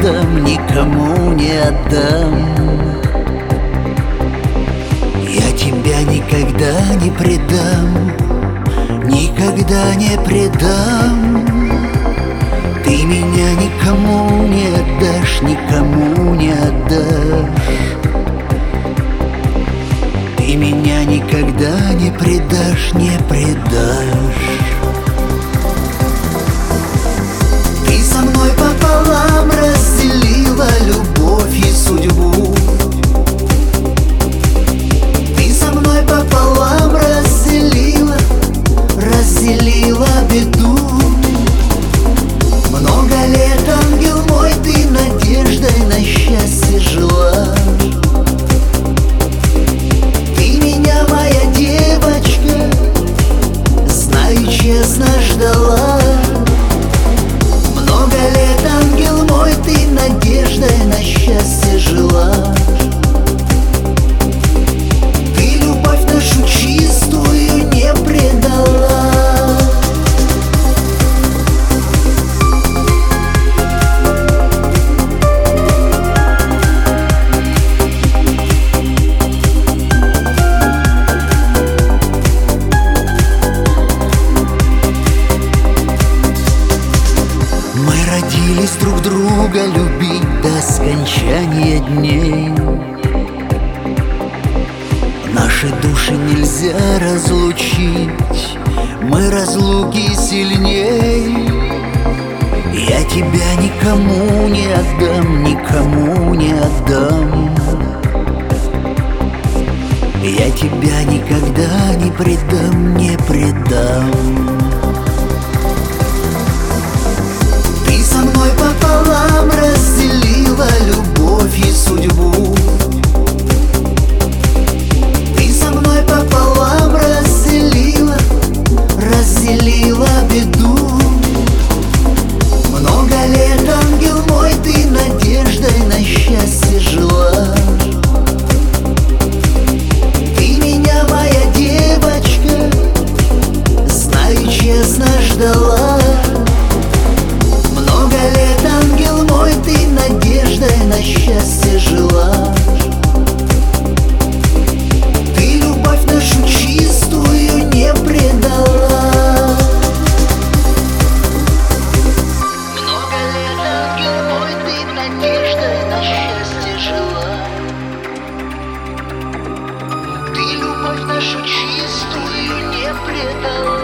отдам, никому не отдам. Я тебя никогда не предам, никогда не предам. Ты меня никому не отдашь, никому не отдашь. Ты меня никогда не предашь, не предашь. Ты со мной пополам разделила любовь и судьбу. Ты со мной пополам разделила беду. Много лет, ангел мой, ты надеждой на счастье жила. Ты меня, моя девочка, знаю, честно ждала. Много лет, ангел мой, ты надеждой на счастье жила. Ты любовь нашу чистую не предала. Мы родились друг друга любить до скончания дней. Наши души нельзя разлучить, мы разлуки сильней. Я тебя никому не отдам, никому не отдам. Я тебя никогда не предам, не предам. Ты со мной пополам разделила любовь и судьбу. Ты со мной пополам разделила беду. Много лет, ангел мой, ты надеждой на счастье жила. Ты меня, моя девочка, знаю, честно ждала. Много лет, ангел мой, ты надеждой на счастье жила. Ты любовь нашу чистую не предала. Много лет, ангел мой, ты надеждой на счастье жила. Ты любовь нашу чистую не предала.